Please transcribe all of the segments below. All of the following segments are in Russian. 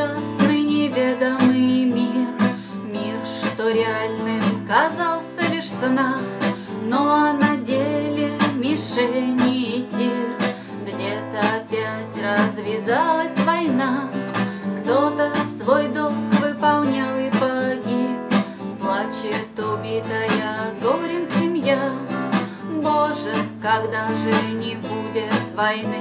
прекрасный неведомый мир, мир, что реальным казался лишь в снах, но на деле мишени и тир. Где-то опять развязалась война, кто-то свой долг выполнял и погиб. Плачет убитая горем семья. Боже, когда же не будет войны?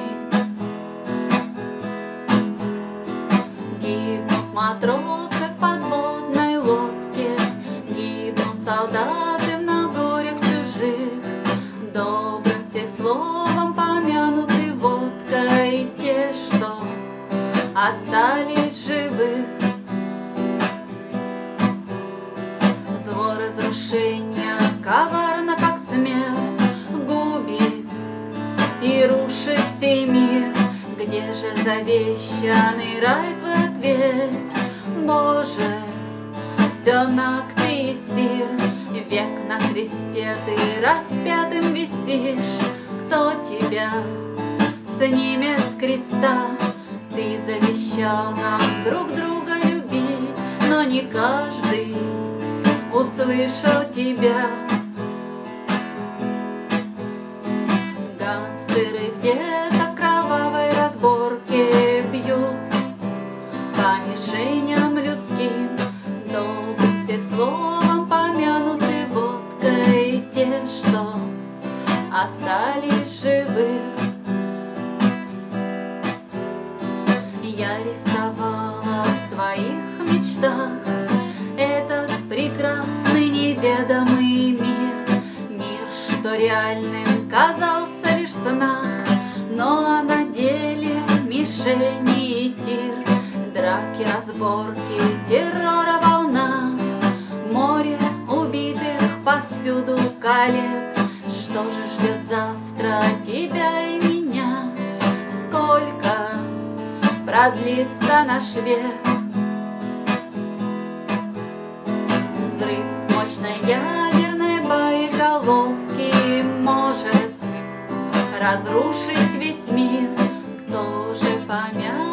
Гибнут матросы в подводной лодке, гибнут солдаты в нагорях чужих. Добрым всех словом помянуты водкой и те, что остались живых. Зло разрушения коварно, как смерть, губит и рушит сей мир. Где же завещанный рай твой ответ? Боже, все наг ты и сир, век на кресте ты распятым висишь. Кто тебя снимет с креста? Ты завещал нам друг друга любить, но не каждый услышал тебя. Гангстеры где-то в кровавой разборке бьют по мишеням людским. Добрых всех словом помянуты водкой и те, что остались живых. Я рисовала в своих мечтах этот прекрасный неведомый мир, мир, что реальным казался лишь в снах, но на деле мишени и тир. Драки, разборки, террора волна, море убитых повсюду коллег. Что же ждет завтра тебя и меня? Сколько продлится наш век? Взрыв мощной ядерной боеголовки может разрушить весь мир. Кто же помянет